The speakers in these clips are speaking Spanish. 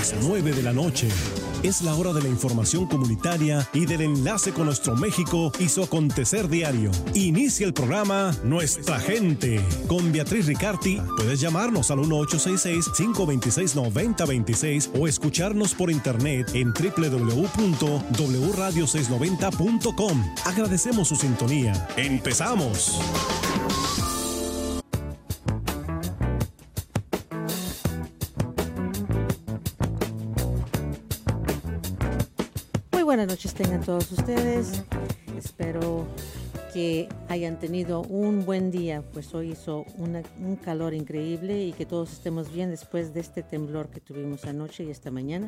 las 9 de la noche. Es la hora de la información comunitaria y del enlace con nuestro México y su acontecer diario. Inicia el programa Nuestra Gente con Beatriz Riccardi. Puedes llamarnos al 1-866-526-9026 o escucharnos por internet en www.wradio690.com. Agradecemos su sintonía. ¡Empezamos! Buenas noches tengan todos ustedes. Espero que hayan tenido un buen día, pues hoy hizo un calor increíble y que todos estemos bien después de este temblor que tuvimos anoche y esta mañana.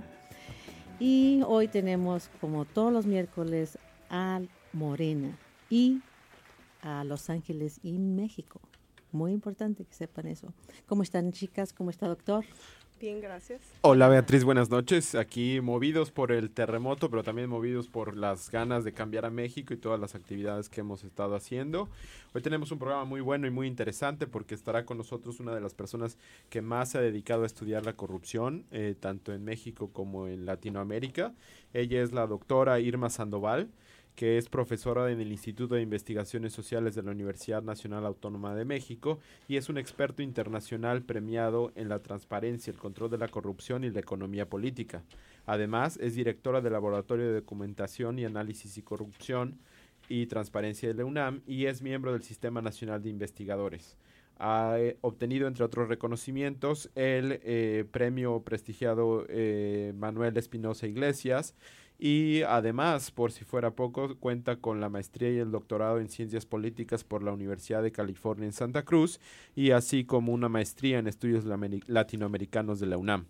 Y hoy tenemos, como todos los miércoles, a Morena y a Los Ángeles y México. Muy importante que sepan eso. ¿Cómo están, chicas? ¿Cómo está, doctor? Bien, gracias. Hola Beatriz, buenas noches. Aquí movidos por el terremoto, pero también movidos por las ganas de cambiar a México y todas las actividades que hemos estado haciendo. Hoy tenemos un programa muy bueno y muy interesante porque estará con nosotros una de las personas que más se ha dedicado a estudiar la corrupción, tanto en México como en Latinoamérica. Ella es la doctora Irma Sandoval, que es profesora en el Instituto de Investigaciones Sociales de la Universidad Nacional Autónoma de México y es un experto internacional premiado en la transparencia, el control de la corrupción y la economía política. Además, es directora del Laboratorio de Documentación y Análisis y Corrupción y Transparencia de la UNAM y es miembro del Sistema Nacional de Investigadores. Ha obtenido, entre otros reconocimientos, el premio prestigiado Manuel Espinosa Iglesias, y además, por si fuera poco, cuenta con la maestría y el doctorado en Ciencias Políticas por la Universidad de California en Santa Cruz y así como una maestría en Estudios Latinoamericanos de la UNAM.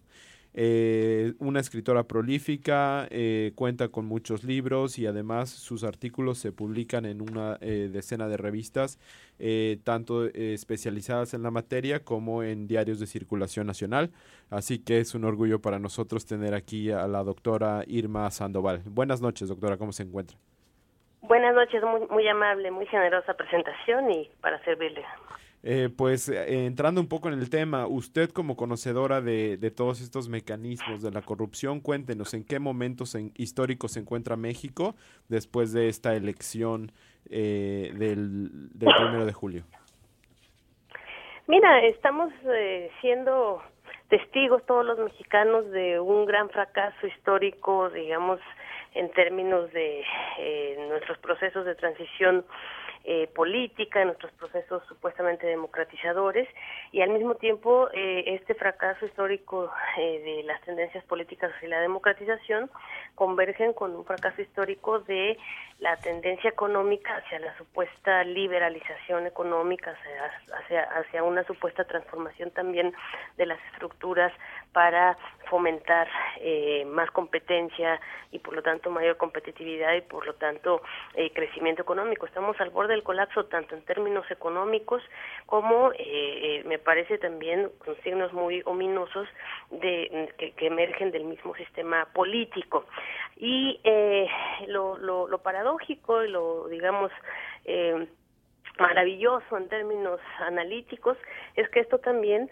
Una escritora prolífica, cuenta con muchos libros y además sus artículos se publican en una decena de revistas, tanto especializadas en la materia como en diarios de circulación nacional. Así que es un orgullo para nosotros tener aquí a la doctora Irma Sandoval. Buenas noches, doctora, ¿cómo se encuentra? Buenas noches, muy amable, muy generosa presentación y para servirle. Entrando un poco en el tema, usted como conocedora de todos estos mecanismos de la corrupción, cuéntenos en qué momentos históricos se encuentra México después de esta elección del 1 de julio. Mira, estamos siendo testigos todos los mexicanos de un gran fracaso histórico, digamos, en términos de nuestros procesos de transición política, en nuestros procesos supuestamente democratizadores, y al mismo tiempo este fracaso histórico de las tendencias políticas hacia la democratización convergen con un fracaso histórico de la tendencia económica hacia la supuesta liberalización económica, hacia una supuesta transformación también de las estructuras para fomentar más competencia y por lo tanto mayor competitividad y por lo tanto crecimiento económico. Estamos al borde del colapso tanto en términos económicos como me parece también con signos muy ominosos que emergen del mismo sistema político. Y lo paradójico y lo digamos maravilloso en términos analíticos es que esto también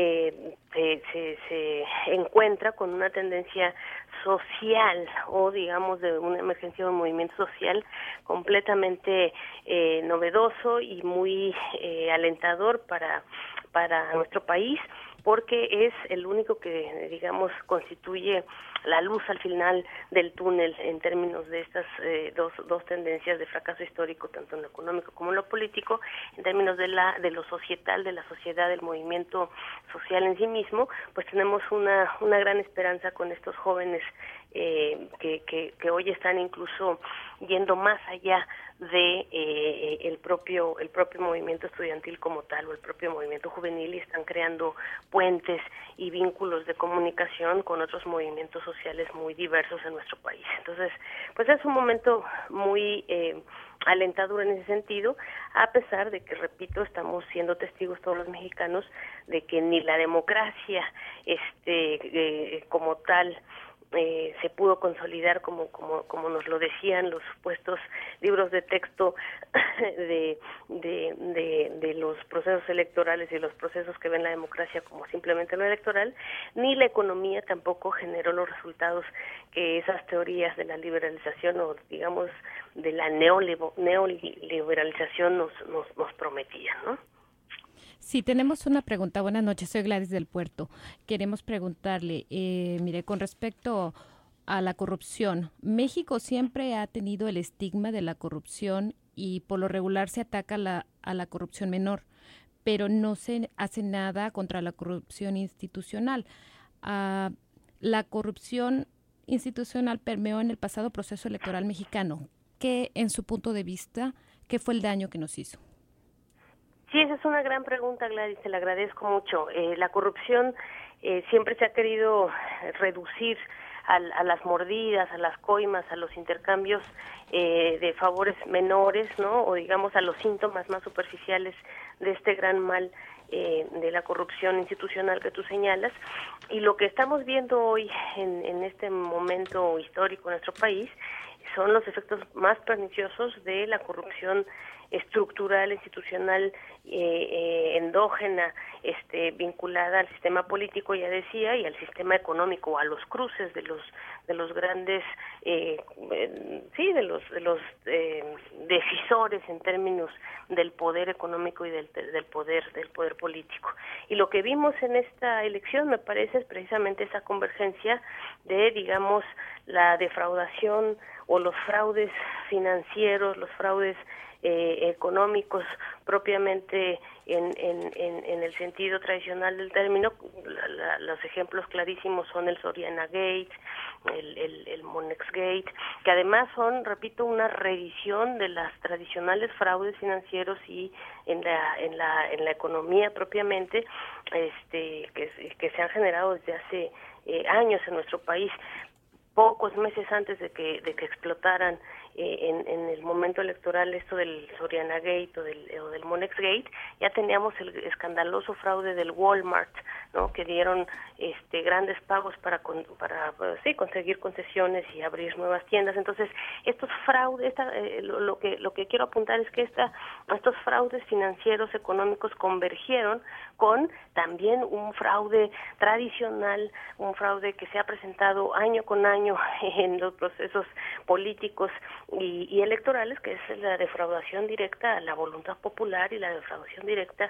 se encuentra con una tendencia social o digamos de una emergencia de un movimiento social completamente novedoso y muy alentador para nuestro país, porque es el único que, digamos, constituye la luz al final del túnel en términos de estas dos tendencias de fracaso histórico, tanto en lo económico como en lo político, en términos de lo societal, de la sociedad, del movimiento social en sí mismo, pues tenemos una gran esperanza con estos jóvenes que hoy están incluso yendo más allá de el propio movimiento estudiantil como tal o el propio movimiento juvenil y están creando puentes y vínculos de comunicación con otros movimientos sociales muy diversos en nuestro país. Entonces, pues es un momento muy alentador en ese sentido, a pesar de que, repito, estamos siendo testigos todos los mexicanos de que ni la democracia como tal se pudo consolidar como nos lo decían los supuestos libros de texto de los procesos electorales y los procesos que ven la democracia como simplemente lo electoral, ni la economía tampoco generó los resultados que esas teorías de la liberalización o digamos de la neoliberalización nos prometían, ¿no? Sí, tenemos una pregunta. Buenas noches, soy Gladys del Puerto. Queremos preguntarle, mire, con respecto a la corrupción, México siempre ha tenido el estigma de la corrupción y por lo regular se ataca a la corrupción menor, pero no se hace nada contra la corrupción institucional. La corrupción institucional permeó en el pasado proceso electoral mexicano. ¿Qué, en su punto de vista, qué fue el daño que nos hizo? Sí, esa es una gran pregunta, Gladys, te la agradezco mucho. La corrupción siempre se ha querido reducir a las mordidas, a las coimas, a los intercambios de favores menores, ¿no? O digamos a los síntomas más superficiales de este gran mal de la corrupción institucional que tú señalas. Y lo que estamos viendo hoy en este momento histórico en nuestro país son los efectos más perniciosos de la corrupción estructural, institucional, endógena, vinculada al sistema político, ya decía, y al sistema económico, a los cruces de los grandes, de los decisores en términos del poder económico y del poder político. Y lo que vimos en esta elección, me parece, es precisamente esa convergencia de, digamos, la defraudación o los fraudes financieros, los fraudes económicos propiamente en el sentido tradicional del término. Los ejemplos clarísimos son el Soriana Gate, el Monex Gate, que además son, repito, una revisión de las tradicionales fraudes financieros y en la economía propiamente, que se han generado desde hace años en nuestro país. Pocos meses antes de que explotaran en el momento electoral esto del Soriana Gate o del Monex Gate, ya teníamos el escandaloso fraude del Walmart, ¿no? Que dieron grandes pagos para conseguir concesiones y abrir nuevas tiendas. Entonces, estos fraudes, lo que quiero apuntar es que estos fraudes financieros económicos convergieron con también un fraude tradicional, un fraude que se ha presentado año con año en los procesos políticos y electorales, que es la defraudación directa a la voluntad popular y la defraudación directa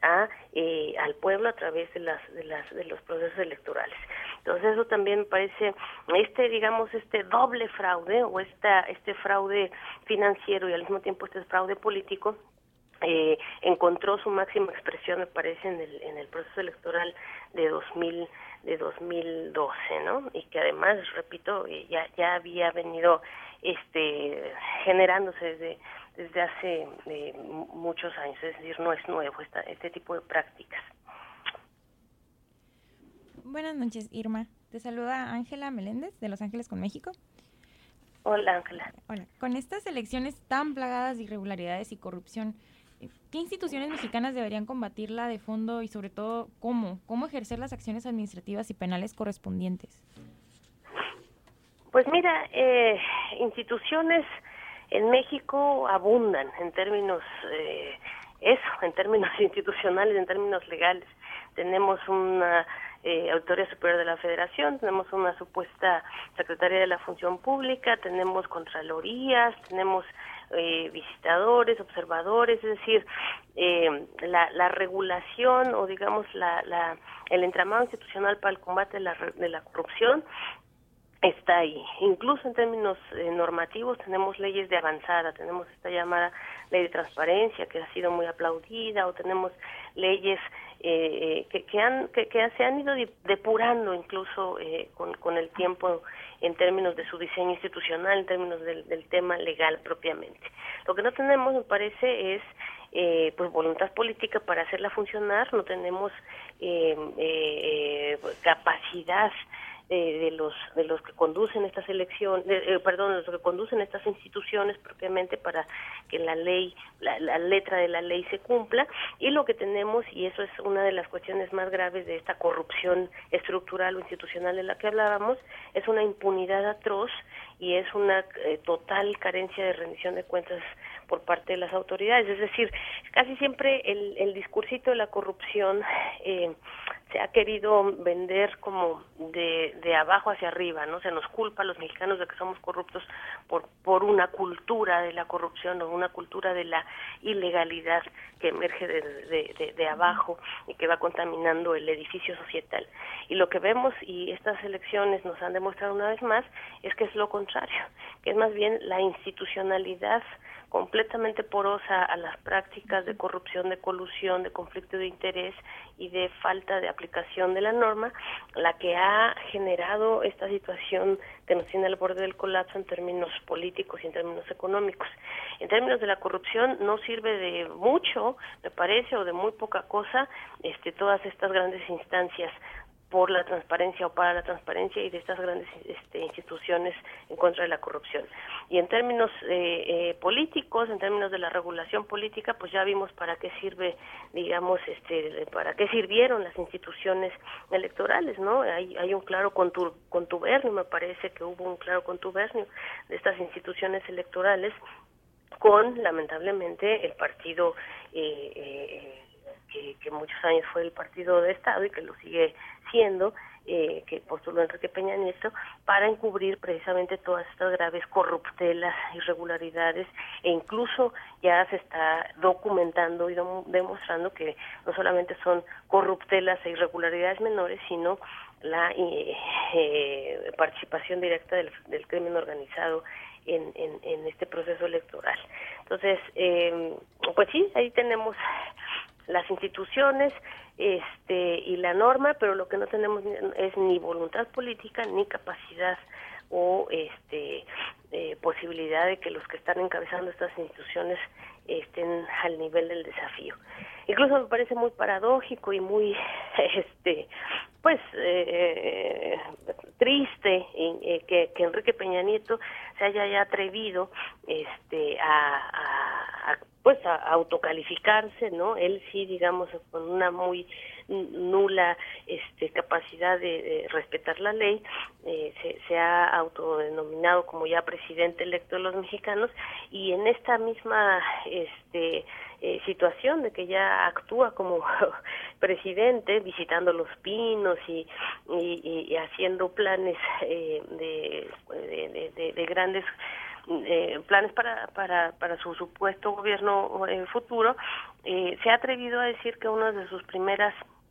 al pueblo a través de los procesos electorales. Entonces eso también me parece este doble fraude o este fraude financiero y al mismo tiempo este fraude político encontró su máxima expresión, me parece, en el proceso electoral de 2012, ¿no? Y que además, repito, ya había venido generándose desde hace muchos años, es decir, no es nuevo este tipo de prácticas. Buenas noches, Irma. Te saluda Ángela Meléndez, de Los Ángeles con México. Hola, Ángela. Hola. Con estas elecciones tan plagadas de irregularidades y corrupción, ¿qué instituciones mexicanas deberían combatirla de fondo y sobre todo cómo ejercer las acciones administrativas y penales correspondientes? Pues mira, instituciones en México abundan en términos en términos institucionales, en términos legales. Tenemos una Auditoría Superior de la Federación, tenemos una supuesta Secretaría de la Función Pública, tenemos contralorías, tenemos visitadores, observadores, es decir, la regulación o digamos el entramado institucional para el combate de la corrupción está ahí. Incluso en términos normativos tenemos leyes de avanzada, tenemos esta llamada ley de transparencia que ha sido muy aplaudida, o tenemos leyes que se han ido depurando incluso con el tiempo en términos de su diseño institucional, en términos del tema legal propiamente. Lo que no tenemos, me parece, es pues voluntad política para hacerla funcionar, no tenemos capacidad de los que conducen estas elecciones, los que conducen estas instituciones propiamente para que la letra de la ley se cumpla. Y lo que tenemos, y eso es una de las cuestiones más graves de esta corrupción estructural o institucional de la que hablábamos, es una impunidad atroz y es una total carencia de rendición de cuentas por parte de las autoridades. Es decir, casi siempre el discursito de la corrupción se ha querido vender como de abajo hacia arriba, ¿no? Se nos culpa a los mexicanos de que somos corruptos por una cultura de la corrupción o una cultura de la ilegalidad que emerge de abajo y que va contaminando el edificio societal. Y lo que vemos, y estas elecciones nos han demostrado una vez más, es que es lo contrario, que es más bien la institucionalidad completamente porosa a las prácticas de corrupción, de colusión, de conflicto de interés y de falta de aplicación de la norma, la que ha generado esta situación que nos tiene al borde del colapso en términos políticos y en términos económicos. En términos de la corrupción no sirve de mucho, me parece, o de muy poca cosa, todas estas grandes instancias por la transparencia o para la transparencia y de estas grandes instituciones en contra de la corrupción. Y en términos políticos, en términos de la regulación política, pues ya vimos para qué sirve, digamos, para qué sirvieron las instituciones electorales, ¿no? Hay un claro contubernio, me parece que hubo un claro contubernio de estas instituciones electorales con, lamentablemente, el partido que muchos años fue el partido de Estado y que lo sigue siendo, que postuló Enrique Peña Nieto, para encubrir precisamente todas estas graves corruptelas, irregularidades, e incluso ya se está documentando y demostrando que no solamente son corruptelas e irregularidades menores, sino la participación directa del crimen organizado en este proceso electoral. Entonces, pues sí, ahí tenemos las instituciones y la norma, pero lo que no tenemos es ni voluntad política ni capacidad o posibilidad de que los que están encabezando estas instituciones estén al nivel del desafío. Incluso me parece muy paradójico y muy triste que Enrique Peña Nieto se haya ya atrevido a autocalificarse, ¿no? Él sí, digamos, con una muy nula capacidad de respetar la ley, se ha autodenominado como ya presidente electo de los mexicanos, y en esta misma situación de que ya actúa como presidente, visitando Los Pinos y haciendo planes de grandes planes para su supuesto gobierno futuro, se ha atrevido a decir que una de sus primeras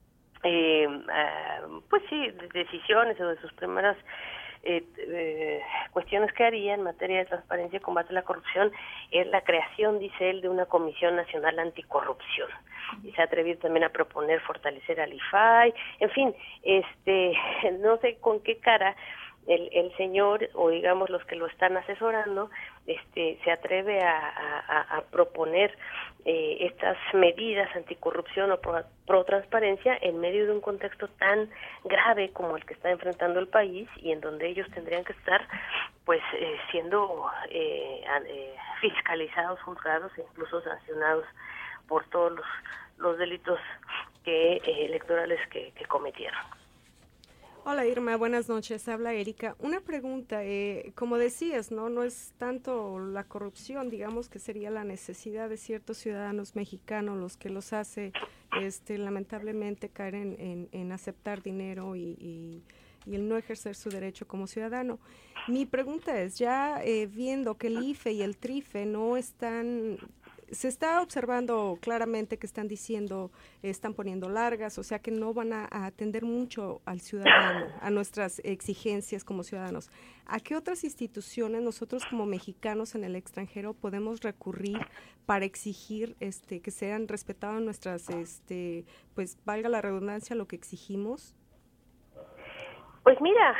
decisiones o de sus primeras cuestiones que haría en materia de transparencia y combate a la corrupción es la creación, dice él, de una Comisión Nacional Anticorrupción. Y se ha atrevido también a proponer fortalecer al IFAI. En fin, no sé con qué cara el señor, o digamos los que lo están asesorando, se atreve a proponer estas medidas anticorrupción o pro transparencia en medio de un contexto tan grave como el que está enfrentando el país, y en donde ellos tendrían que estar pues siendo fiscalizados, juzgados e incluso sancionados por todos los delitos electorales que cometieron. Hola Irma, buenas noches, habla Erika. Una pregunta, como decías, no es tanto la corrupción, digamos que sería la necesidad de ciertos ciudadanos mexicanos los que los hace lamentablemente caer en aceptar dinero y el no ejercer su derecho como ciudadano. Mi pregunta es, ya viendo que el IFE y el TRIFE no están... Se está observando claramente que están diciendo, están poniendo largas, o sea que no van a atender mucho al ciudadano, a nuestras exigencias como ciudadanos. ¿A qué otras instituciones nosotros como mexicanos en el extranjero podemos recurrir para exigir que sean respetadas nuestras, pues valga la redundancia, lo que exigimos? Pues mira,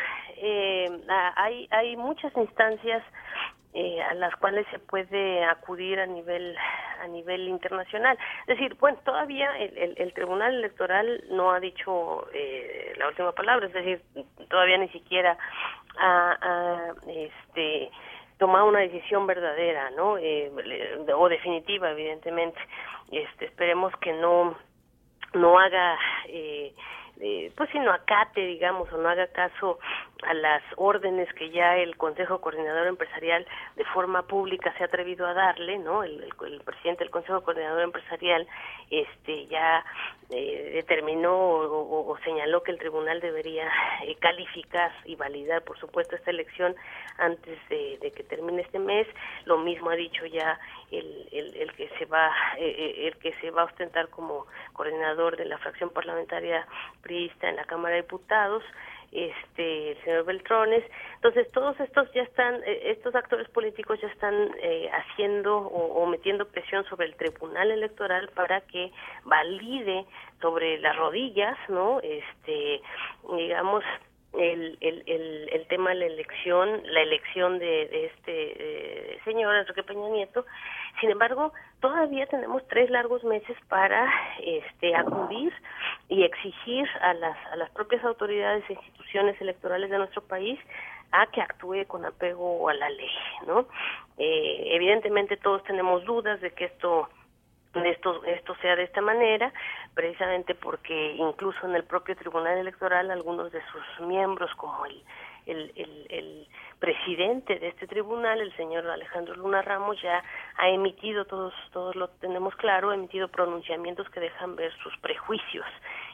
hay muchas instancias a las cuales se puede acudir a nivel a nivel internacional. Es decir, bueno, todavía el Tribunal Electoral no ha dicho la última palabra, es decir, todavía ni siquiera ha tomado una decisión verdadera, ¿no? O definitiva, evidentemente. Esperemos que no haga pues si no acate, digamos, o no haga caso a las órdenes que ya el Consejo Coordinador Empresarial de forma pública se ha atrevido a darle, ¿no? El presidente del Consejo Coordinador Empresarial ya determinó o señaló que el tribunal debería calificar y validar, por supuesto, esta elección antes de que termine este mes. Lo mismo ha dicho ya el que se va a ostentar como coordinador de la fracción parlamentaria priista en la Cámara de Diputados, el señor Beltrones. Entonces todos estos ya están, estos actores políticos ya están haciendo o metiendo presión sobre el Tribunal Electoral para que valide sobre las rodillas, ¿no? Digamos, el tema de la elección de este señor Enrique Peña Nieto. Sin embargo, todavía tenemos 3 largos meses para acudir y exigir a las propias autoridades e instituciones electorales de nuestro país a que actúe con apego a la ley, ¿no? Evidentemente todos tenemos dudas de que esto sea de esta manera, precisamente porque incluso en el propio Tribunal Electoral algunos de sus miembros, como el presidente de este tribunal, el señor Alejandro Luna Ramos, ya ha emitido, todos lo tenemos claro, ha emitido pronunciamientos que dejan ver sus prejuicios,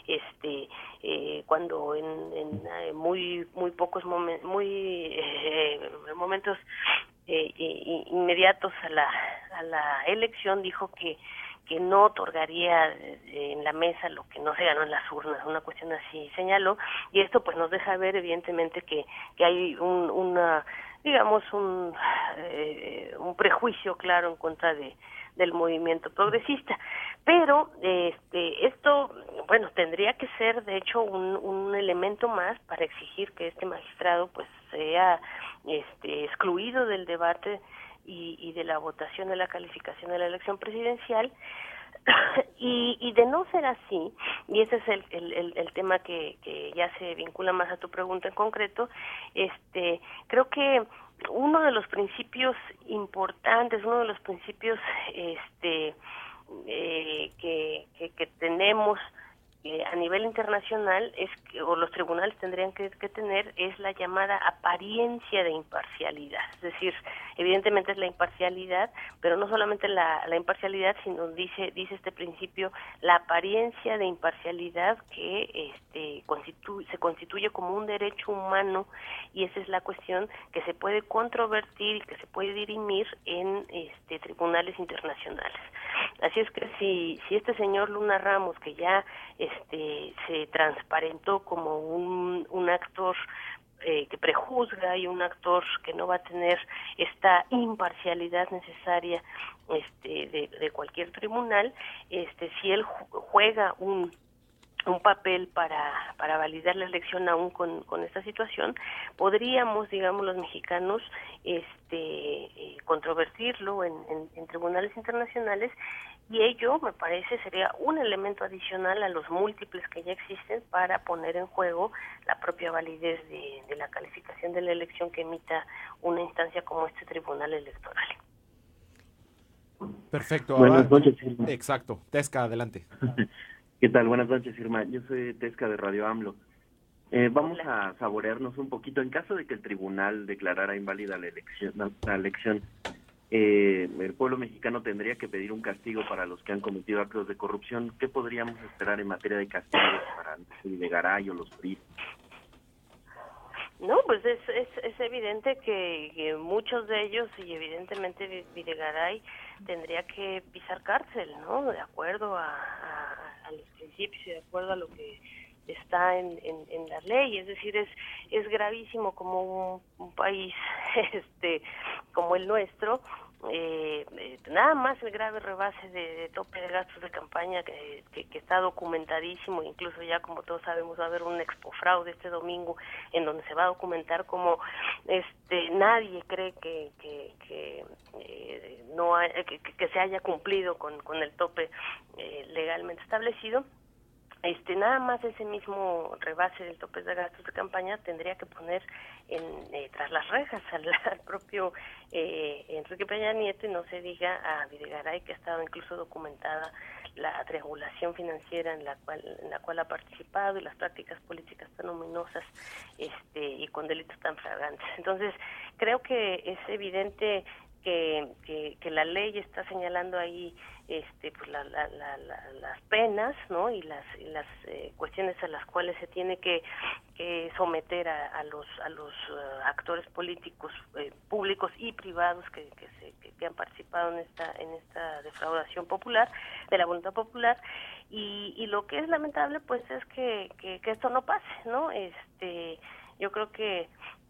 cuando en muy pocos momentos, momentos inmediatos a la elección, dijo que no otorgaría en la mesa lo que no se ganó en las urnas, una cuestión así señaló, y esto pues nos deja ver evidentemente que hay un prejuicio claro en contra del movimiento progresista. Pero esto, bueno, tendría que ser de hecho un elemento más para exigir que este magistrado pues sea excluido del debate y de la votación de la calificación de la elección presidencial. Y de no ser así, y ese es el tema que ya se vincula más a tu pregunta en concreto, creo que uno de los principios importantes, uno de los principios que tenemos a nivel internacional o los tribunales tendrían que tener es la llamada apariencia de imparcialidad. Es decir, evidentemente es la imparcialidad, pero no solamente la imparcialidad, sino dice este principio, la apariencia de imparcialidad que se constituye como un derecho humano, y esa es la cuestión que se puede controvertir y que se puede dirimir en tribunales internacionales. Así es que si este señor Luna Ramos, que ya se transparentó como un actor que prejuzga y un actor que no va a tener esta imparcialidad necesaria de cualquier tribunal, si él juega un papel para validar la elección aún con esta situación, podríamos, digamos, los mexicanos controvertirlo en tribunales internacionales, y ello, me parece, sería un elemento adicional a los múltiples que ya existen para poner en juego la propia validez de la calificación de la elección que emita una instancia como este Tribunal Electoral. Perfecto. Buenas noches, Irma. Exacto. Tesca, adelante. ¿Qué tal? Buenas noches, Irma. Yo soy Tesca de Radio AMLO. Vamos a saborearnos un poquito. En caso de que el tribunal declarara inválida la elección, el pueblo mexicano tendría que pedir un castigo para los que han cometido actos de corrupción. ¿Qué podríamos esperar en materia de castigos para el Videgaray o los PRI? No, pues es evidente que muchos de ellos, y evidentemente Videgaray, tendría que pisar cárcel, ¿no? De acuerdo a los principios y de acuerdo a lo que está en la ley. Es decir, es gravísimo como un país como el nuestro, nada más el grave rebase de tope de gastos de campaña que está documentadísimo. Incluso ya, como todos sabemos, va a haber un expofraude este domingo en donde se va a documentar cómo nadie cree que no que se haya cumplido con el tope legalmente establecido. Nada más ese mismo rebase del tope de gastos de campaña tendría que poner tras las rejas al propio Enrique Peña Nieto, y no se diga a Videgaray, que ha estado incluso documentada la triangulación financiera en la cual ha participado, y las prácticas políticas tan ominosas y con delitos tan flagrantes. Entonces, creo que es evidente que la ley está señalando ahí pues las penas, ¿no? y las cuestiones a las cuales se tiene que someter a los actores políticos públicos y privados que han participado en esta defraudación popular, de la voluntad popular, y lo que es lamentable pues es que esto no pase, ¿no? Yo creo que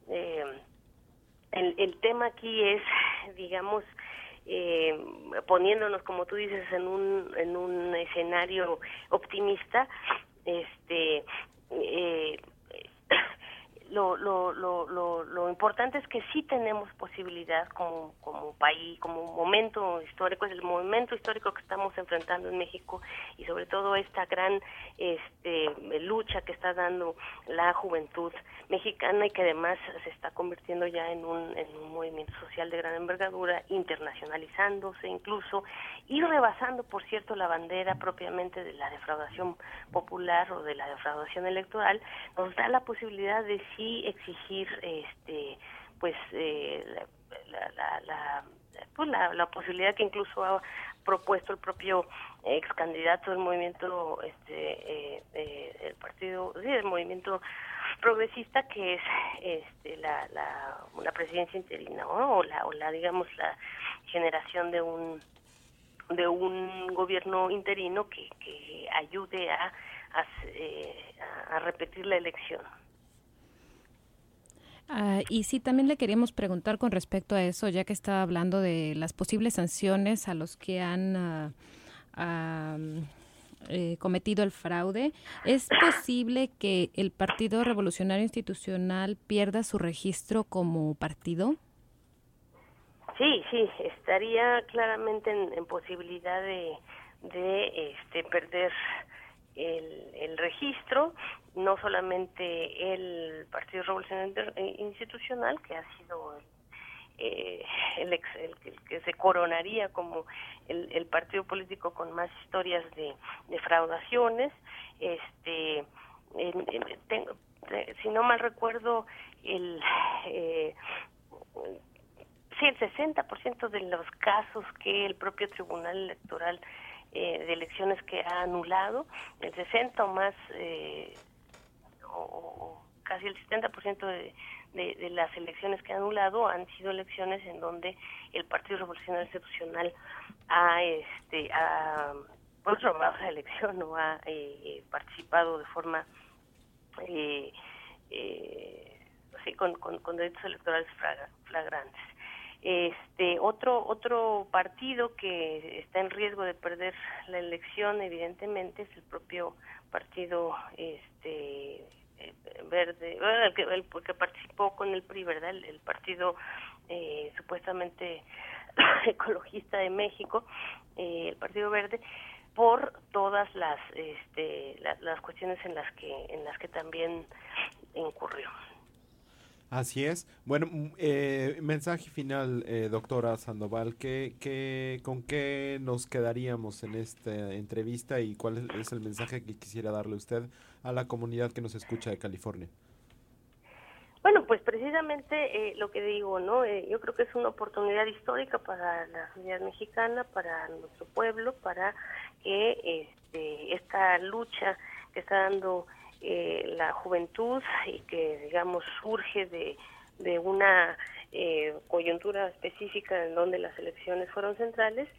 el tema aquí es, digamos, poniéndonos, como tú dices, en un escenario optimista, lo importante es que sí tenemos posibilidad como país, como momento histórico, es el momento histórico que estamos enfrentando en México, y sobre todo esta gran lucha que está dando la juventud mexicana, y que además se está convirtiendo ya en un movimiento social de gran envergadura, internacionalizándose incluso, y rebasando, por cierto, la bandera propiamente de la defraudación popular o de la defraudación electoral. Nos da la posibilidad de sí exigir la posibilidad que incluso ha propuesto el propio ex candidato del movimiento el partido, sí, el movimiento progresista, que es una presidencia interina, ¿no? o la digamos la generación de un gobierno interino que ayude a repetir la elección. Y sí, también le queríamos preguntar con respecto a eso, ya que estaba hablando de las posibles sanciones a los que han cometido el fraude. ¿Es posible que el Partido Revolucionario Institucional pierda su registro como partido? Sí, estaría claramente en posibilidad de perder el registro, no solamente el Partido Revolucionario Institucional, que ha sido el que se coronaría como el partido político con más historias de fraudaciones. Si no mal recuerdo, el 60% de los casos que el propio Tribunal Electoral de elecciones que ha anulado, el 60 o más, o casi el 70% de las elecciones que ha anulado han sido elecciones en donde el Partido Revolucionario Institucional ha robado la elección, o ha participado de forma con delitos electorales flagrantes. Otro partido que está en riesgo de perder la elección, evidentemente, es el propio partido verde, el que participó con el PRI, ¿verdad? El partido supuestamente ecologista de México, el Partido Verde, por todas las cuestiones en las que también incurrió. Así es. Bueno, mensaje final, doctora Sandoval, ¿con qué nos quedaríamos en esta entrevista, y cuál es el mensaje que quisiera darle usted a la comunidad que nos escucha de California? Bueno, pues precisamente lo que digo, ¿no? Yo creo que es una oportunidad histórica para la sociedad mexicana, para nuestro pueblo, para que esta lucha que está dando la juventud, y que, digamos, surge de una coyuntura específica en donde las elecciones fueron centrales,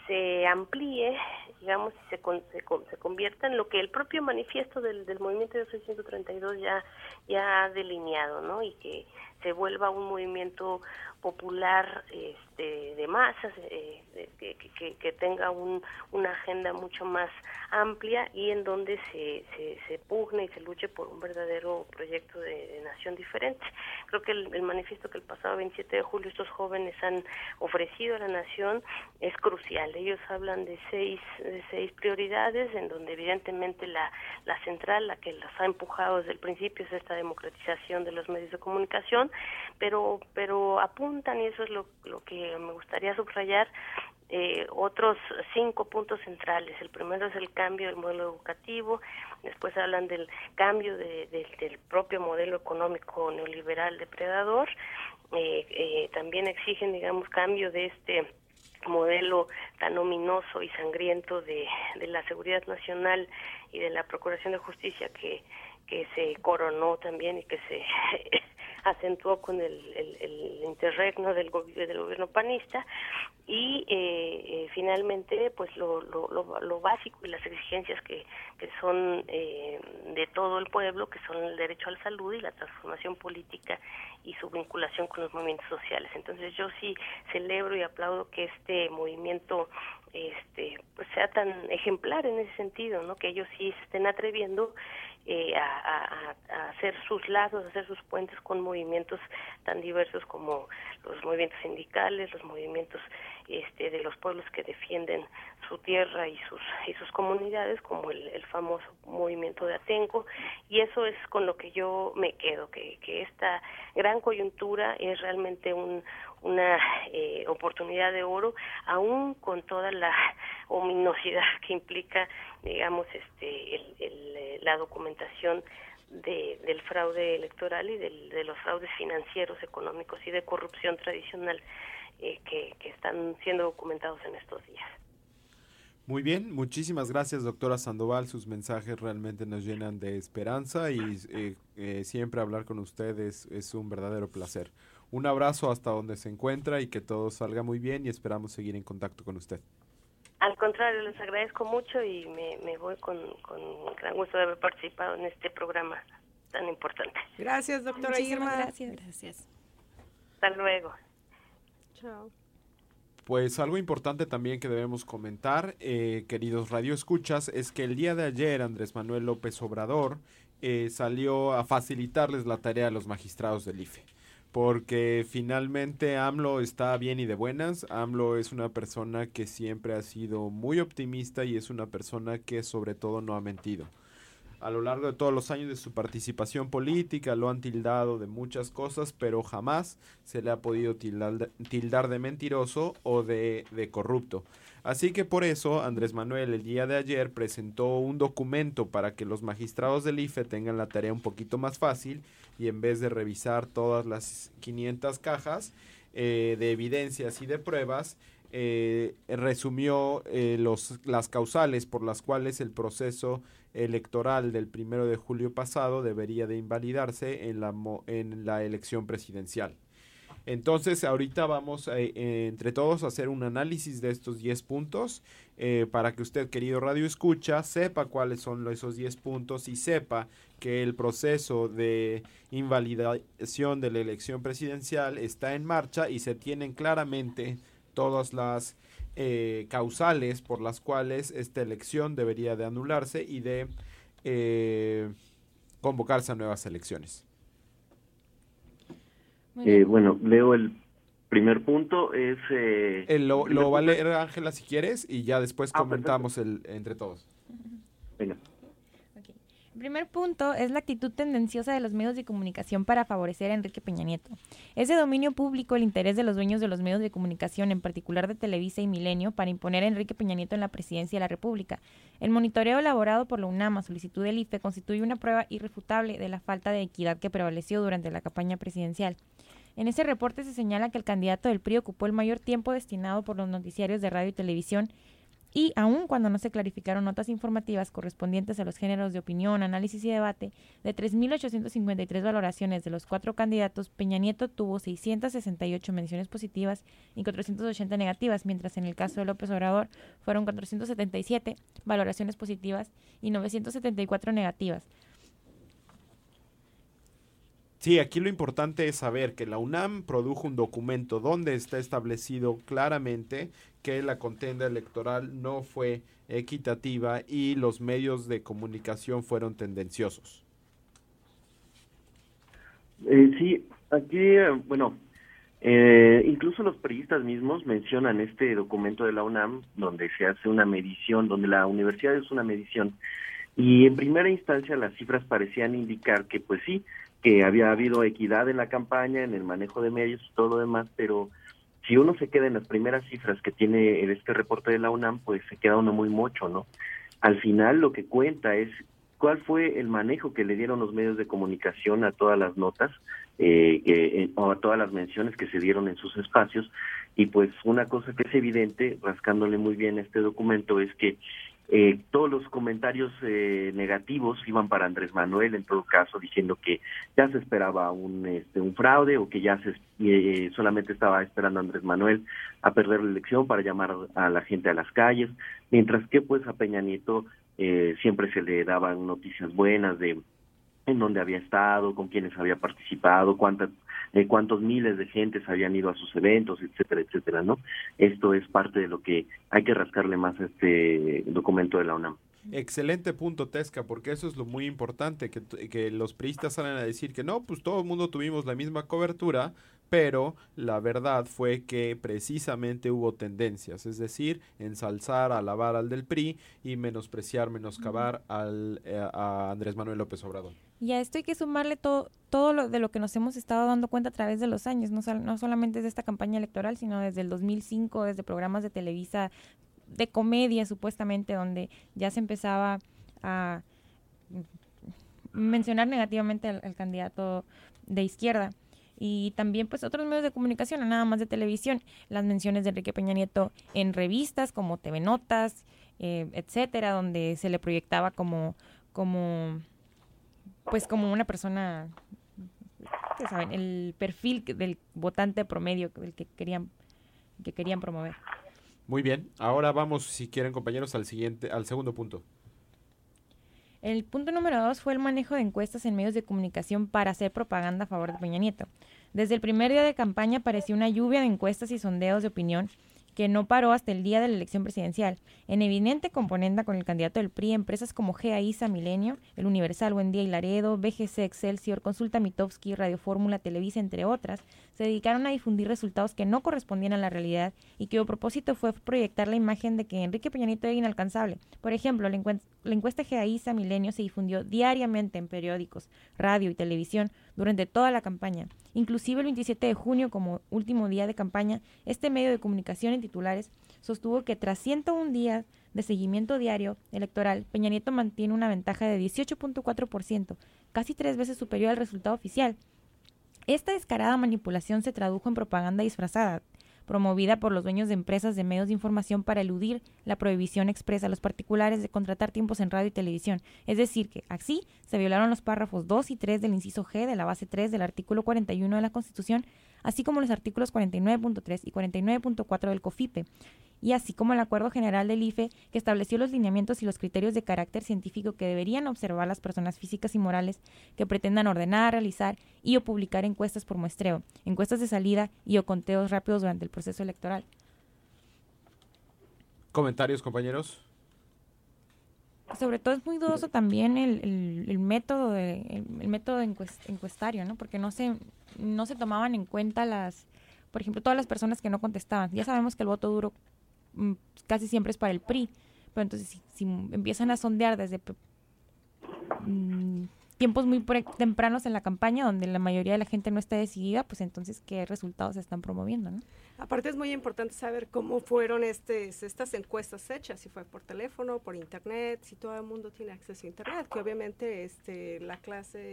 se amplíe, digamos, y se convierta en lo que el propio manifiesto del movimiento de 132 ya ha delineado, ¿no? Y que se vuelva un movimiento popular de masas, que tenga una agenda mucho más amplia y en donde se pugne y se luche por un verdadero proyecto de nación diferente. Creo que el manifiesto que el pasado 27 de julio estos jóvenes han ofrecido a la nación es crucial. Ellos hablan de seis prioridades, en donde evidentemente la central, la que las ha empujado desde el principio, es esta democratización de los medios de comunicación, pero apuntan, y eso es lo que me gustaría subrayar, otros 5 puntos centrales. El primero es el cambio del modelo educativo, después hablan del cambio del propio modelo económico neoliberal depredador, también exigen, digamos, cambio de este modelo tan ominoso y sangriento de la seguridad nacional y de la procuración de justicia que se coronó también y que se acentuó con el interregno del gobierno panista, y finalmente pues lo básico y las exigencias que son de todo el pueblo, que son el derecho a la salud y la transformación política y su vinculación con los movimientos sociales. Entonces yo sí celebro y aplaudo que este movimiento pues sea tan ejemplar en ese sentido, ¿no? Que ellos sí se estén atreviendo a hacer sus lazos, a hacer sus puentes con movimientos tan diversos como los movimientos sindicales, los movimientos de los pueblos que defienden su tierra y sus comunidades, como el famoso movimiento de Atenco, y eso es con lo que yo me quedo, que esta gran coyuntura es realmente una oportunidad de oro, aún con toda la ominosidad que implica, digamos, la documentación del fraude electoral y de los fraudes financieros, económicos y de corrupción tradicional que están siendo documentados en estos días. Muy bien, muchísimas gracias, doctora Sandoval. Sus mensajes realmente nos llenan de esperanza y siempre hablar con ustedes es un verdadero placer. Un abrazo hasta donde se encuentra y que todo salga muy bien, y esperamos seguir en contacto con usted. Al contrario, les agradezco mucho y me voy con gran gusto de haber participado en este programa tan importante. Gracias, doctora Irma. Gracias. Hasta luego. Chao. Pues algo importante también que debemos comentar, queridos radioescuchas, es que el día de ayer Andrés Manuel López Obrador salió a facilitarles la tarea a los magistrados del IFE. Porque finalmente AMLO está bien y de buenas. AMLO es una persona que siempre ha sido muy optimista y es una persona que sobre todo no ha mentido. A lo largo de todos los años de su participación política lo han tildado de muchas cosas, pero jamás se le ha podido tildar de mentiroso o de corrupto. Así que por eso Andrés Manuel el día de ayer presentó un documento para que los magistrados del IFE tengan la tarea un poquito más fácil, y en vez de revisar todas las 500 cajas de evidencias y de pruebas, resumió las causales por las cuales el proceso electoral del 1 de julio pasado debería de invalidarse en la elección presidencial. Entonces ahorita vamos entre todos a hacer un análisis de estos 10 puntos para que usted, querido Radio Escucha, sepa cuáles son esos 10 puntos y sepa que el proceso de invalidación de la elección presidencial está en marcha y se tienen claramente todas las causales por las cuales esta elección debería de anularse y de convocarse a nuevas elecciones. Bueno, leo el primer punto. Lo va a leer Ángela si quieres y ya después comentamos entre todos. Venga. Okay. El primer punto es la actitud tendenciosa de los medios de comunicación para favorecer a Enrique Peña Nieto. Es de dominio público el interés de los dueños de los medios de comunicación, en particular de Televisa y Milenio, para imponer a Enrique Peña Nieto en la presidencia de la República. El monitoreo elaborado por la UNAM a solicitud del IFE constituye una prueba irrefutable de la falta de equidad que prevaleció durante la campaña presidencial. En ese reporte se señala que el candidato del PRI ocupó el mayor tiempo destinado por los noticiarios de radio y televisión y aun cuando no se clarificaron notas informativas correspondientes a los géneros de opinión, análisis y debate, de 3.853 valoraciones de los 4 candidatos, Peña Nieto tuvo 668 menciones positivas y 480 negativas, mientras en el caso de López Obrador fueron 477 valoraciones positivas y 974 negativas. Sí, aquí lo importante es saber que la UNAM produjo un documento donde está establecido claramente que la contienda electoral no fue equitativa y los medios de comunicación fueron tendenciosos. Sí, aquí, incluso los periodistas mismos mencionan este documento de la UNAM donde se hace una medición, donde la universidad es una medición, y en primera instancia las cifras parecían indicar que pues sí, que había habido equidad en la campaña, en el manejo de medios y todo lo demás, pero si uno se queda en las primeras cifras que tiene este reporte de la UNAM, pues se queda uno muy mocho, ¿no? Al final lo que cuenta es cuál fue el manejo que le dieron los medios de comunicación a todas las notas o a todas las menciones que se dieron en sus espacios, y pues una cosa que es evidente, rascándole muy bien este documento, es que todos los comentarios negativos iban para Andrés Manuel, en todo caso, diciendo que ya se esperaba un fraude, o que ya solamente estaba esperando a Andrés Manuel a perder la elección para llamar a la gente a las calles, mientras que pues a Peña Nieto siempre se le daban noticias buenas de en dónde había estado, con quiénes había participado, cuántos miles de gentes habían ido a sus eventos, etcétera, etcétera, ¿no? Esto es parte de lo que hay que rascarle más a este documento de la UNAM. Excelente punto, Tesca, porque eso es lo muy importante, que los priistas salen a decir que no, pues todo el mundo tuvimos la misma cobertura, pero la verdad fue que precisamente hubo tendencias, es decir, ensalzar, alabar al del PRI y menospreciar, menoscabar a Andrés Manuel López Obrador. Y a esto hay que sumarle todo lo de lo que nos hemos estado dando cuenta a través de los años, no solamente desde esta campaña electoral, sino desde el 2005, desde programas de Televisa, de comedia supuestamente, donde ya se empezaba a mencionar negativamente al candidato de izquierda. Y también pues otros medios de comunicación, no nada más de televisión, las menciones de Enrique Peña Nieto en revistas como TV Notas, etcétera, donde se le proyectaba como una persona, ustedes saben, el perfil del votante promedio del que querían promover. Muy bien, ahora vamos, si quieren compañeros, al segundo punto. El punto número 2 fue el manejo de encuestas en medios de comunicación para hacer propaganda a favor de Peña Nieto. Desde el primer día de campaña apareció una lluvia de encuestas y sondeos de opinión que no paró hasta el día de la elección presidencial. En evidente componenda con el candidato del PRI, empresas como GAISA, Milenio, El Universal, Buen Día y Laredo, BGC, Excelsior, Consulta Mitofsky, Radio Fórmula, Televisa, entre otras, se dedicaron a difundir resultados que no correspondían a la realidad y cuyo propósito fue proyectar la imagen de que Enrique Peña Nieto era inalcanzable. Por ejemplo, la encuesta GAISA Milenio se difundió diariamente en periódicos, radio y televisión durante toda la campaña. Inclusive el 27 de junio, como último día de campaña, este medio de comunicación en titulares sostuvo que tras 101 días de seguimiento diario electoral, Peña Nieto mantiene una ventaja de 18.4%, casi 3 veces superior al resultado oficial. Esta descarada manipulación se tradujo en propaganda disfrazada, promovida por los dueños de empresas de medios de información para eludir la prohibición expresa a los particulares de contratar tiempos en radio y televisión. Es decir, que así se violaron los párrafos 2 y 3 del inciso G de la base 3 del artículo 41 de la Constitución, así como los artículos 49.3 y 49.4 del COFIPE, y así como el Acuerdo General del IFE, que estableció los lineamientos y los criterios de carácter científico que deberían observar las personas físicas y morales que pretendan ordenar, realizar y o publicar encuestas por muestreo, encuestas de salida y o conteos rápidos durante el proceso electoral. ¿Comentarios, compañeros? Sobre todo es muy dudoso también el método encuestario, ¿no? Porque no se tomaban en cuenta por ejemplo, todas las personas que no contestaban. Ya sabemos que el voto duro casi siempre es para el PRI, pero entonces si empiezan a sondear desde tiempos muy tempranos en la campaña, donde la mayoría de la gente no está decidida, pues entonces qué resultados se están promoviendo, ¿no? Aparte es muy importante saber cómo fueron estas encuestas hechas, si fue por teléfono, por internet, si todo el mundo tiene acceso a internet, que obviamente la clase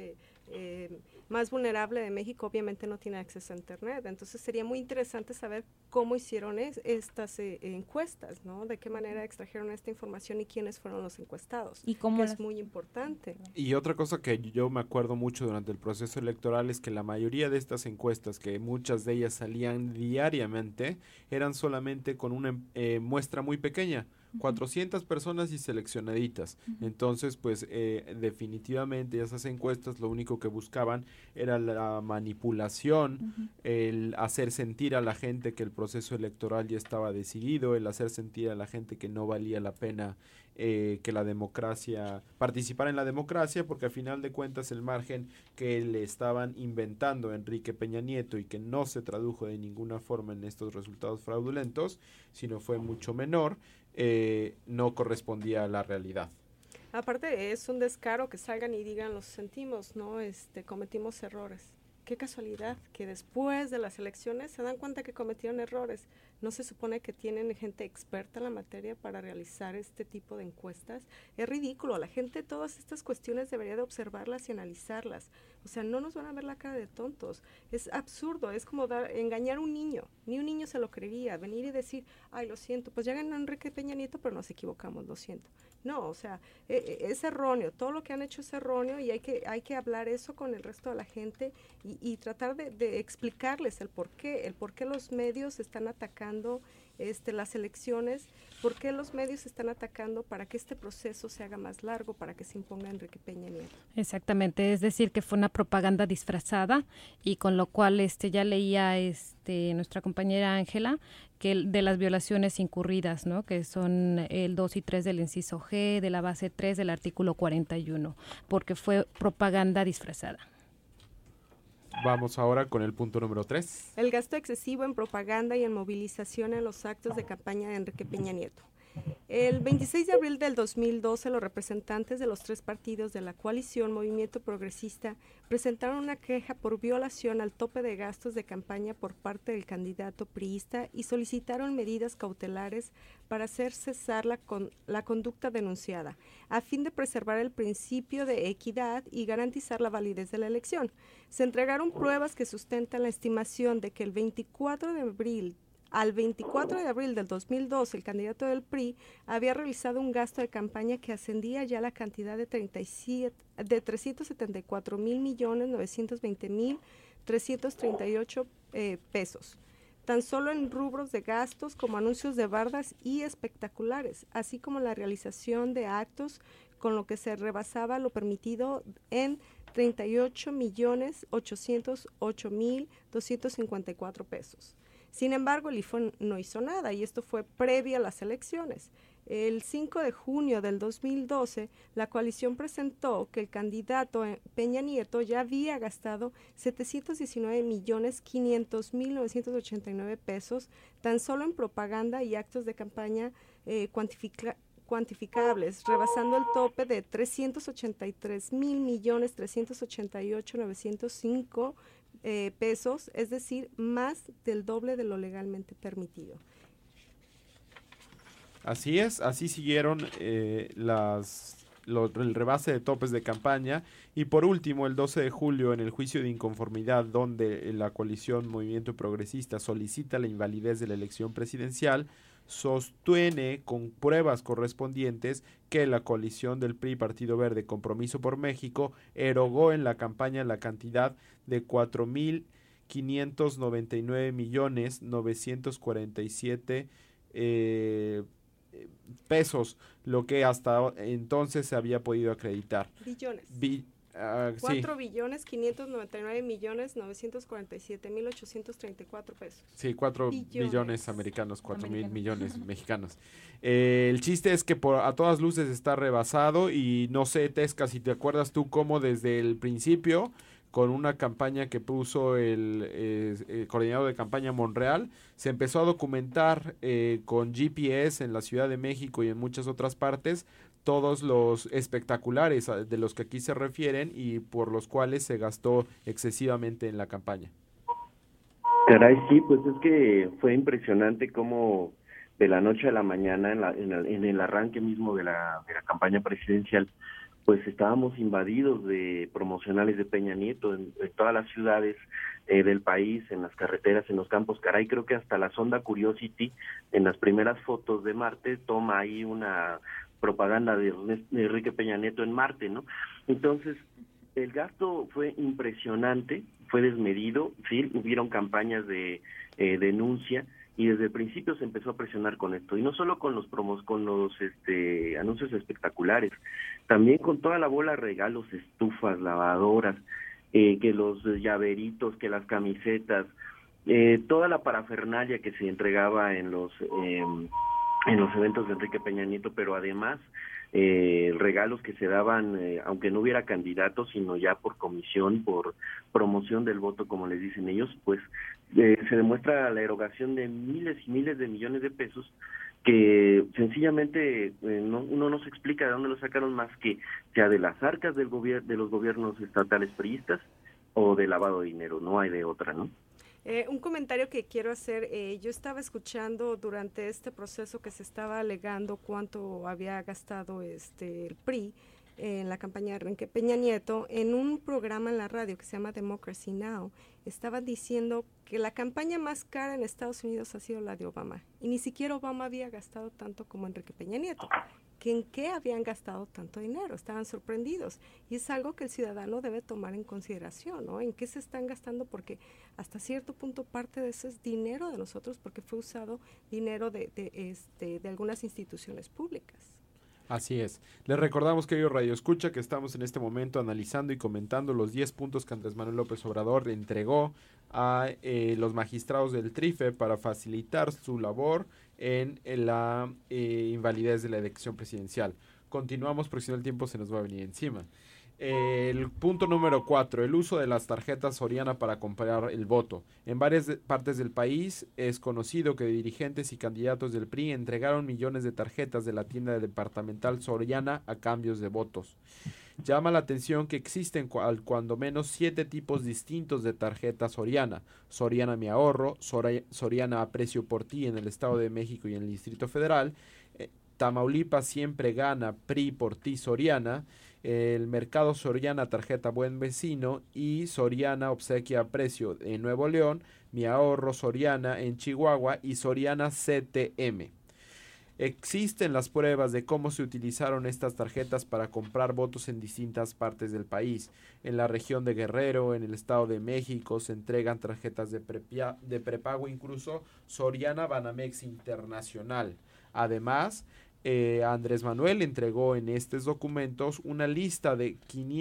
más vulnerable de México obviamente no tiene acceso a Internet. Entonces sería muy interesante saber cómo hicieron estas encuestas, ¿no? De qué manera extrajeron esta información y quiénes fueron los encuestados. Y cómo es muy importante. Y otra cosa que yo me acuerdo mucho durante el proceso electoral es que la mayoría de estas encuestas, que muchas de ellas salían diariamente, eran solamente con una muestra muy pequeña. 400 personas y seleccionaditas. Entonces, pues definitivamente esas encuestas lo único que buscaban era la manipulación, el hacer sentir a la gente que el proceso electoral ya estaba decidido, el hacer sentir a la gente que no valía la pena que la democracia, participar en la democracia, porque al final de cuentas el margen que le estaban inventando a Enrique Peña Nieto y que no se tradujo de ninguna forma en estos resultados fraudulentos, sino fue mucho menor, no correspondía a la realidad. Aparte es un descaro que salgan y digan los sentimos, ¿no? Cometimos errores. Qué casualidad que después de las elecciones se dan cuenta que cometieron errores. ¿No se supone que tienen gente experta en la materia para realizar este tipo de encuestas? Es ridículo. La gente todas estas cuestiones debería de observarlas y analizarlas. O sea, no nos van a ver la cara de tontos. Es absurdo. Es como engañar a un niño. Ni un niño se lo creería. Venir y decir, ay, lo siento, pues ya ganó Enrique Peña Nieto, pero nos equivocamos, lo siento. No, o sea, es erróneo. Todo lo que han hecho es erróneo y hay que hablar eso con el resto de la gente y tratar de explicarles el por qué los medios están atacando las elecciones, por qué los medios están atacando para que este proceso se haga más largo, para que se imponga Enrique Peña Nieto. Exactamente, es decir, que fue una propaganda disfrazada y con lo cual ya leía nuestra compañera Ángela que de las violaciones incurridas, ¿no? Que son el 2 y 3 del inciso G, de la base 3 del artículo 41, porque fue propaganda disfrazada. Vamos ahora con el punto número 3. El gasto excesivo en propaganda y en movilización en los actos de campaña de Enrique Peña Nieto. El 26 de abril del 2012, los representantes de los 3 partidos de la coalición Movimiento Progresista presentaron una queja por violación al tope de gastos de campaña por parte del candidato priista y solicitaron medidas cautelares para hacer cesar la conducta denunciada, a fin de preservar el principio de equidad y garantizar la validez de la elección. Se entregaron pruebas que sustentan la estimación de que al 24 de abril del 2012, el candidato del PRI había realizado un gasto de campaña que ascendía ya a la cantidad de 374,920,338 pesos, tan solo en rubros de gastos como anuncios de bardas y espectaculares, así como la realización de actos, con lo que se rebasaba lo permitido en 38,808,254 pesos. Sin embargo, el IFE no hizo nada y esto fue previo a las elecciones. El 5 de junio del 2012, la coalición presentó que el candidato Peña Nieto ya había gastado 719,500,989 pesos tan solo en propaganda y actos de campaña cuantificables, rebasando el tope de 383,388,905 pesos, es decir, más del doble de lo legalmente permitido. Así es, así siguieron el rebase de topes de campaña. Y por último, el 12 de julio, en el juicio de inconformidad, donde la coalición Movimiento Progresista solicita la invalidez de la elección presidencial, sostiene con pruebas correspondientes que la coalición del PRI, Partido Verde, Compromiso por México, erogó en la campaña la cantidad de 4,599,947 pesos, lo que hasta entonces se había podido acreditar. Billones. 4,599,947,834 pesos. Sí, 4 billones americanos, 4,000 millones mexicanos. El chiste es que a todas luces está rebasado y no sé, Tesca, si te acuerdas tú cómo desde el principio, con una campaña que puso el coordinador de campaña Monreal, se empezó a documentar con GPS en la Ciudad de México y en muchas otras partes todos los espectaculares de los que aquí se refieren y por los cuales se gastó excesivamente en la campaña. Caray, sí, pues es que fue impresionante cómo de la noche a la mañana, en el arranque mismo de la campaña presidencial, pues estábamos invadidos de promocionales de Peña Nieto en todas las ciudades del país, en las carreteras, en los campos. Caray, creo que hasta la sonda Curiosity, en las primeras fotos de Marte, toma ahí una propaganda de Enrique Peña Nieto en Marte, ¿no? Entonces, el gasto fue impresionante, fue desmedido, sí, hubieron campañas de denuncia, y desde el principio se empezó a presionar con esto, y no solo con los anuncios espectaculares, también con toda la bola de regalos, estufas, lavadoras, que los llaveritos, que las camisetas, toda la parafernalia que se entregaba en los eventos de Enrique Peña Nieto, pero además regalos que se daban, aunque no hubiera candidatos, sino ya por comisión, por promoción del voto, como les dicen ellos, pues se demuestra la erogación de miles y miles de millones de pesos que sencillamente uno no se explica de dónde lo sacaron, más que sea de las arcas de los gobiernos estatales priistas o de lavado de dinero, no hay de otra, ¿no? Un comentario que quiero hacer, yo estaba escuchando durante este proceso que se estaba alegando cuánto había gastado el PRI en la campaña de Enrique Peña Nieto, en un programa en la radio que se llama Democracy Now, estaban diciendo que la campaña más cara en Estados Unidos ha sido la de Obama, y ni siquiera Obama había gastado tanto como Enrique Peña Nieto. ¿En qué habían gastado tanto dinero? Estaban sorprendidos, y es algo que el ciudadano debe tomar en consideración, ¿no? ¿En qué se están gastando? Porque hasta cierto punto parte de eso es dinero de nosotros, porque fue usado dinero de algunas instituciones públicas. Así es. Les recordamos, querido Radio Escucha, que estamos en este momento analizando y comentando los 10 puntos que Andrés Manuel López Obrador le entregó a los magistrados del TRIFE para facilitar su labor en la invalidez de la elección presidencial. Continuamos porque si no el tiempo se nos va a venir encima. El punto número 4, el uso de las tarjetas Soriana para comprar el voto. En varias partes del país es conocido que dirigentes y candidatos del PRI entregaron millones de tarjetas de la tienda departamental Soriana a cambios de votos. Llama la atención que existen cuando menos 7 tipos distintos de tarjeta Soriana. Soriana Mi Ahorro, Soriana Aprecio por Ti en el Estado de México y en el Distrito Federal, Tamaulipas Siempre Gana, PRI por Ti Soriana, el Mercado Soriana Tarjeta Buen Vecino y Soriana Obsequia a Precio en Nuevo León, Mi Ahorro Soriana en Chihuahua y Soriana CTM. Existen las pruebas de cómo se utilizaron estas tarjetas para comprar votos en distintas partes del país. En la región de Guerrero, en el Estado de México, se entregan tarjetas de prepago, incluso Soriana Banamex Internacional. Además, Andrés Manuel entregó en estos documentos una lista de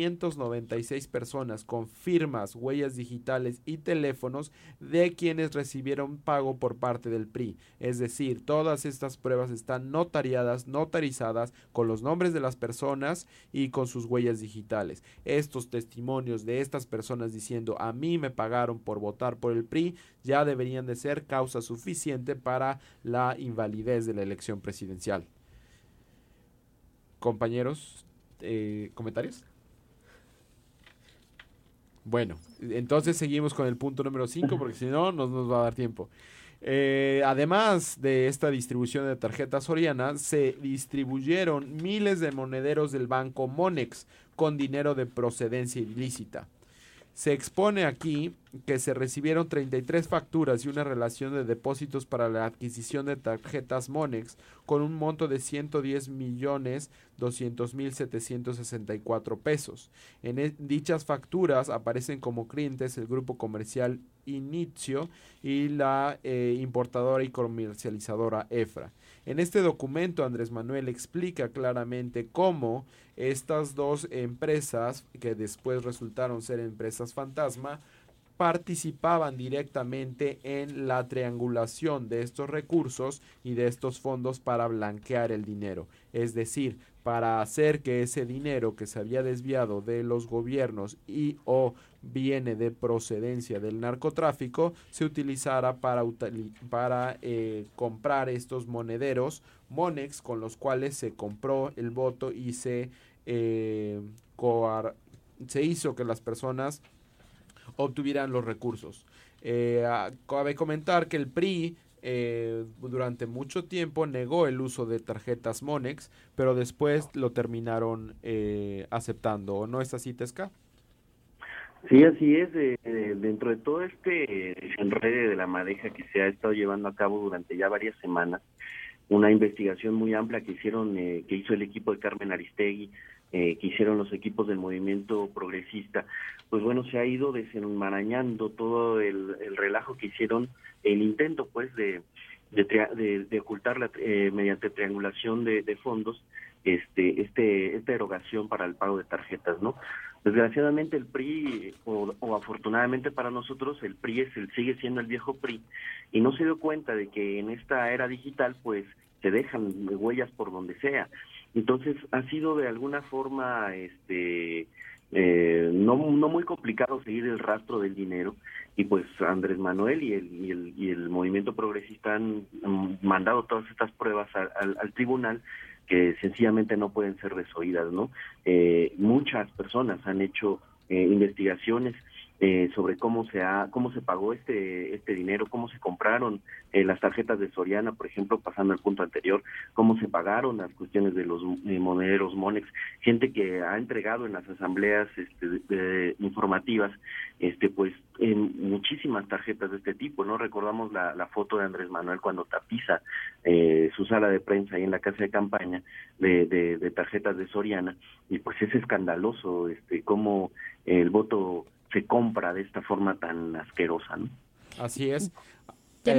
596 personas con firmas, huellas digitales y teléfonos de quienes recibieron pago por parte del PRI. Es decir, todas estas pruebas están notarizadas con los nombres de las personas y con sus huellas digitales. Estos testimonios de estas personas diciendo a mí me pagaron por votar por el PRI ya deberían de ser causa suficiente para la invalidez de la elección presidencial. Compañeros, ¿comentarios? Bueno, entonces seguimos con el punto número 5 porque si no, nos va a dar tiempo. Además de esta distribución de tarjetas Soriana, se distribuyeron miles de monederos del banco Monex con dinero de procedencia ilícita. Se expone aquí que se recibieron 33 facturas y una relación de depósitos para la adquisición de tarjetas Monex con un monto de 110.200.764 pesos. En dichas facturas aparecen como clientes el grupo comercial Inicio y la importadora y comercializadora Efra. En este documento Andrés Manuel explica claramente cómo estas dos empresas, que después resultaron ser empresas fantasma, participaban directamente en la triangulación de estos recursos y de estos fondos para blanquear el dinero. Es decir, para hacer que ese dinero que se había desviado de los gobiernos y o viene de procedencia del narcotráfico se utilizara para comprar estos monederos Monex con los cuales se compró el voto y se hizo que las personas obtuvieran los recursos. Cabe comentar que el PRI durante mucho tiempo negó el uso de tarjetas Monex, pero después lo terminaron aceptando, ¿o no es así, Tesca? Sí, así es. Dentro de todo este enredo de la madeja que se ha estado llevando a cabo durante ya varias semanas, una investigación muy amplia que hizo el equipo de Carmen Aristegui, que hicieron los equipos del movimiento progresista, pues bueno, se ha ido desenmarañando todo el relajo que hicieron, el intento pues de ocultar mediante triangulación de fondos esta erogación para el pago de tarjetas, ¿no? Desgraciadamente el PRI, o afortunadamente para nosotros, el PRI sigue siendo el viejo PRI, y no se dio cuenta de que en esta era digital pues se dejan huellas por donde sea. Entonces ha sido de alguna forma no muy complicado seguir el rastro del dinero, y pues Andrés Manuel y el movimiento progresista han mandado todas estas pruebas al tribunal, que sencillamente no pueden ser desoídas, ¿no? Muchas personas han hecho investigaciones sobre cómo se pagó este dinero, cómo se compraron las tarjetas de Soriana, por ejemplo, pasando al punto anterior, cómo se pagaron las cuestiones de los monederos Monex, gente que ha entregado en las asambleas informativas, pues muchísimas tarjetas de este tipo, ¿no? Recordamos la foto de Andrés Manuel cuando tapiza su sala de prensa ahí en la casa de campaña de tarjetas de Soriana, y pues es escandaloso cómo el voto se compra de esta forma tan asquerosa, ¿no? Así es. Ya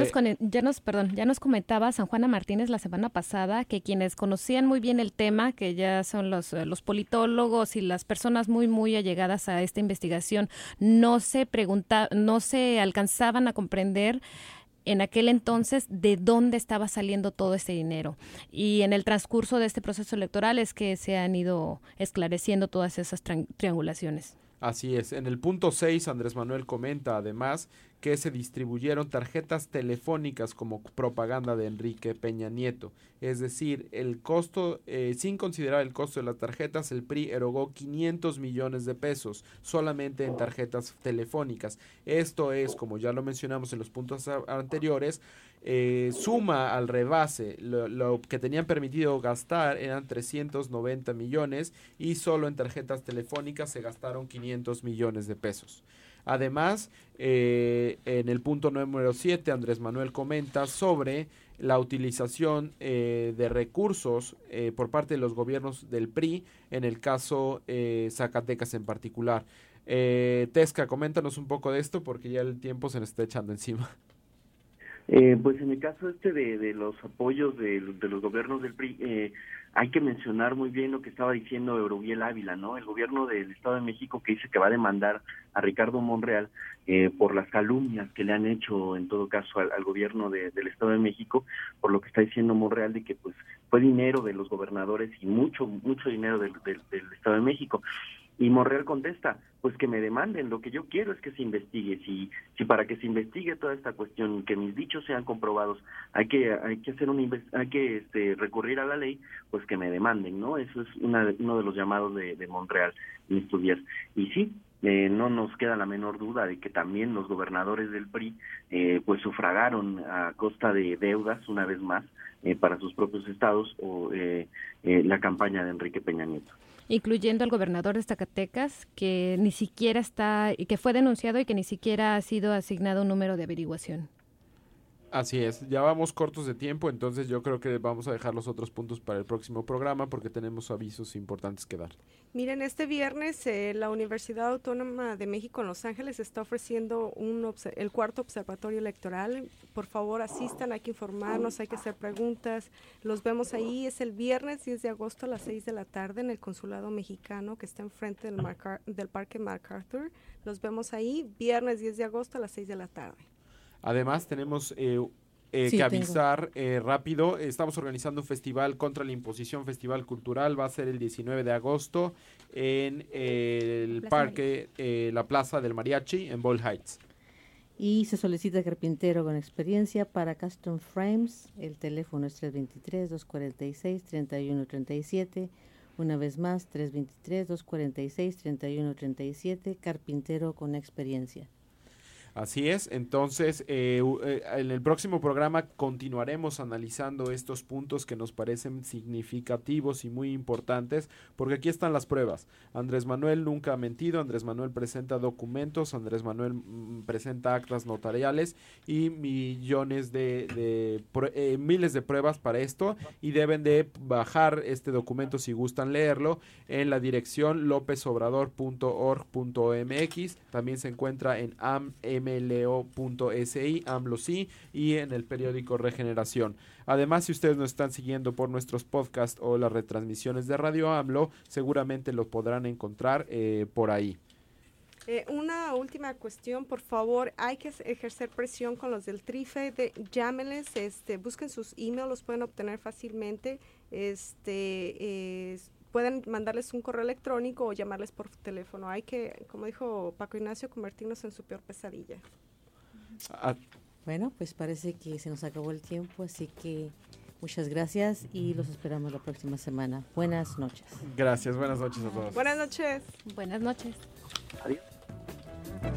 nos comentaba San Juana Martínez la semana pasada que quienes conocían muy bien el tema, que ya son los politólogos y las personas muy, muy allegadas a esta investigación, no se alcanzaban a comprender en aquel entonces de dónde estaba saliendo todo este dinero. Y en el transcurso de este proceso electoral es que se han ido esclareciendo todas esas triangulaciones. Así es. En el punto 6, Andrés Manuel comenta además que se distribuyeron tarjetas telefónicas como propaganda de Enrique Peña Nieto. Es decir, el costo, sin considerar el costo de las tarjetas, el PRI erogó 500 millones de pesos solamente en tarjetas telefónicas. Esto es, como ya lo mencionamos en los puntos anteriores, suma al rebase. Lo que tenían permitido gastar eran 390 millones y solo en tarjetas telefónicas se gastaron 500 millones de pesos. Además, en el punto número 7, Andrés Manuel comenta sobre la utilización de recursos por parte de los gobiernos del PRI, en el caso Zacatecas en particular. Tesca, coméntanos un poco de esto porque ya el tiempo se nos está echando encima. Pues en el caso de los apoyos de los gobiernos del PRI, hay que mencionar muy bien lo que estaba diciendo Erubiel Ávila, ¿no? El gobierno del Estado de México, que dice que va a demandar a Ricardo Monreal por las calumnias que le han hecho, en todo caso, al gobierno del Estado de México, por lo que está diciendo Monreal de que pues fue dinero de los gobernadores y mucho dinero del Estado de México. Y Monreal contesta, pues que me demanden, lo que yo quiero es que se investigue, si para que se investigue toda esta cuestión, que mis dichos sean comprobados, hay que recurrir a la ley, pues que me demanden, ¿no? Eso es uno de los llamados de Monreal en estos días. Y sí, no nos queda la menor duda de que también los gobernadores del PRI pues sufragaron a costa de deudas, una vez más, para sus propios estados, o la campaña de Enrique Peña Nieto. Incluyendo al gobernador de Zacatecas, que ni siquiera que fue denunciado y que ni siquiera ha sido asignado un número de averiguación. Así es, ya vamos cortos de tiempo, entonces yo creo que vamos a dejar los otros puntos para el próximo programa porque tenemos avisos importantes que dar. Miren, este viernes la Universidad Autónoma de México en Los Ángeles está ofreciendo el cuarto observatorio electoral. Por favor, asistan, hay que informarnos, hay que hacer preguntas. Los vemos ahí, es el viernes 10 de agosto a las 6 de la tarde en el Consulado Mexicano que está enfrente del Parque MacArthur. Los vemos ahí, viernes 10 de agosto a las 6 de la tarde. Además, tenemos que avisar rápido, estamos organizando un festival contra la imposición, festival cultural, va a ser el 19 de agosto en el parque, la Plaza del Mariachi, en Boyle Heights. Y se solicita carpintero con experiencia para Custom Frames, el teléfono es 323-246-3137, una vez más, 323-246-3137, carpintero con experiencia. Así es, entonces en el próximo programa continuaremos analizando estos puntos que nos parecen significativos y muy importantes, porque aquí están las pruebas. Andrés Manuel nunca ha mentido, Andrés Manuel presenta documentos, Andrés Manuel presenta actas notariales y miles de pruebas para esto, y deben de bajar este documento si gustan leerlo en la dirección lopesobrador.org.mx. También se encuentra en mlo.si, AMLO sí, y en el periódico Regeneración. Además, si ustedes nos están siguiendo por nuestros podcasts o las retransmisiones de Radio AMLO, seguramente lo podrán encontrar por ahí. Una última cuestión, por favor, hay que ejercer presión con los del TRIFE, llámenles, busquen sus emails, los pueden obtener fácilmente, pueden mandarles un correo electrónico o llamarles por teléfono. Hay que, como dijo Paco Ignacio, convertirnos en su peor pesadilla. Bueno, pues parece que se nos acabó el tiempo, así que muchas gracias y los esperamos la próxima semana. Buenas noches. Gracias, buenas noches a todos. Buenas noches. Buenas noches. Adiós.